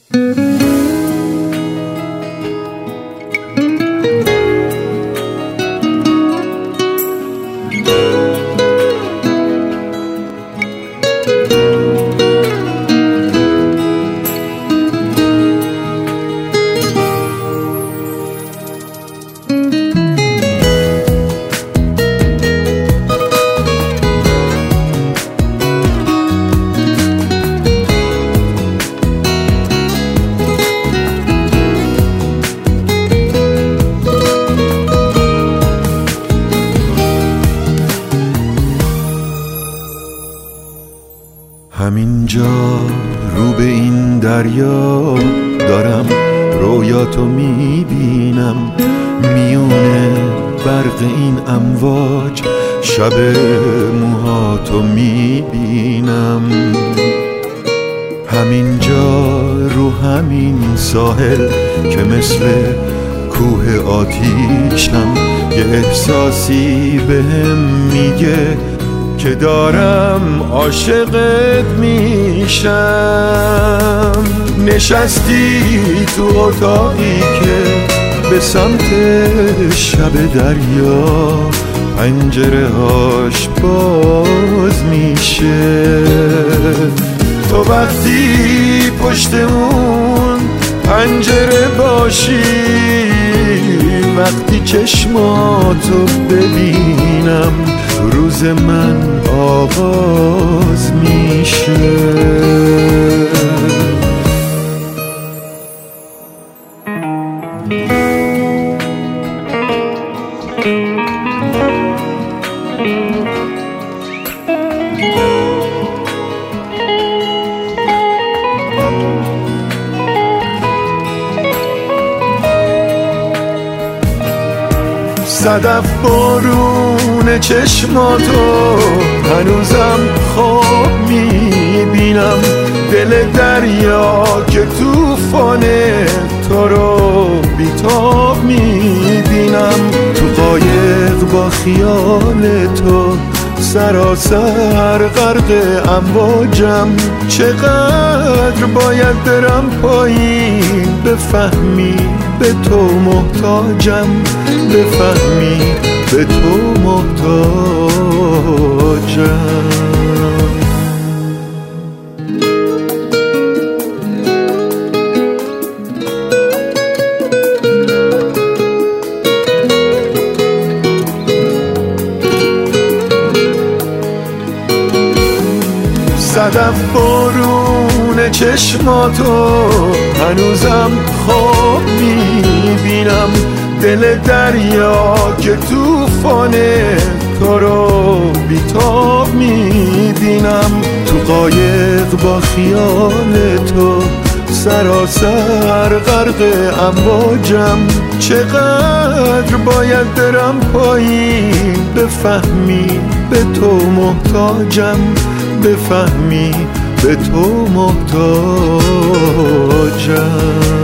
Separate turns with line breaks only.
همینجا رو به این دریا دارم رویاتو میبینم، میونه برق این امواج شب موهاتو میبینم. همینجا رو همین ساحل که مثل کوه آتیشم، یه احساسی بهم میگه که دارم عاشقت میشم. نشستی تو اتاقی که به سمت شب دریا پنجره هاش باز میشه. تو وقتی پشت اون پنجره باشی، وقتی چشماتو ببینم، روز من آغاز میشه. صدف بارون چشماتو هنوزم خواب میبینم، دل دریا که توفانه تو رو بیتاب میبینم. تو قایق با خیال تو سراسر غرق امواجم، چقدر باید برم پایین بفهمی به تو محتاجم، بفهمی به تو محتاجم. صدف بارون چشماتو هنوزم خواب میبینم، دل دریا که توفانه تو رو بیتاب میبینم. تو قایق با خیال تو سراسر غرق امواجم، چقدر باید برم پایین بفهمی به تو محتاجم، بفهمی به تو محتاجم.